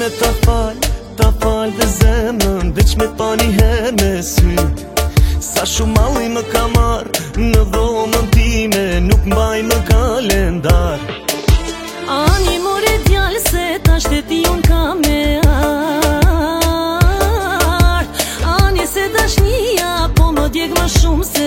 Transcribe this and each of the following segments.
me ta fal dhe zemën, veç me pa një her me sy. Sa shumë malli më ka marrë në dhomën time, nuk mbaj në kalendar. Ani more djallë se ta shteti unë ka me ar. Ani se dashnia po më djeg më shumë se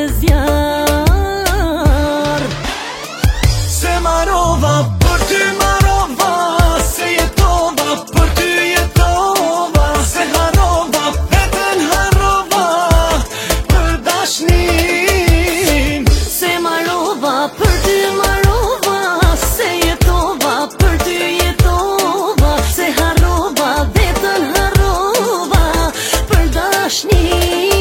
zjar. Se marova për ty marova, se jetova për ty jetova, se harova vetën harova për dashnin. Se marova për ty marova, se jetova për ty jetova, se harova vetën harova për dashnin.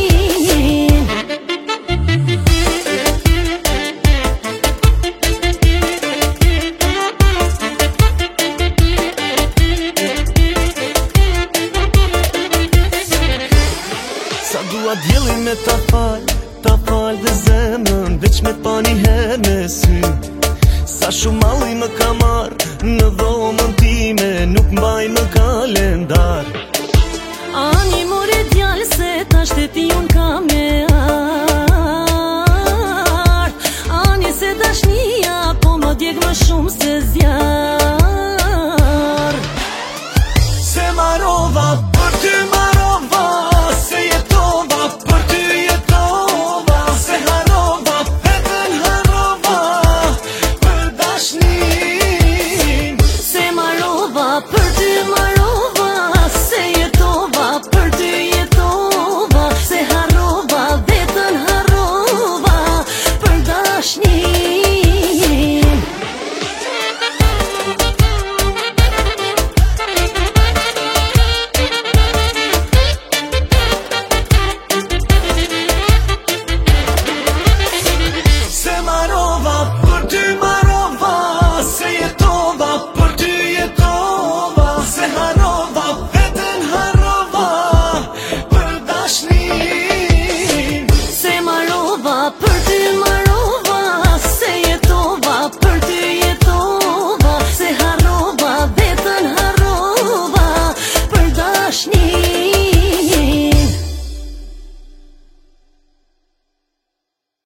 Sa dua djeli me ta fal dhe zemën, veç me pa një her me sy. Sa shumë malli më ka marrë në dhomën time, nuk mbaj në kalendar. Ani more djallë se ta shteti unë ka me ar. Ani se dashnia po më djeg më shumë se zjar.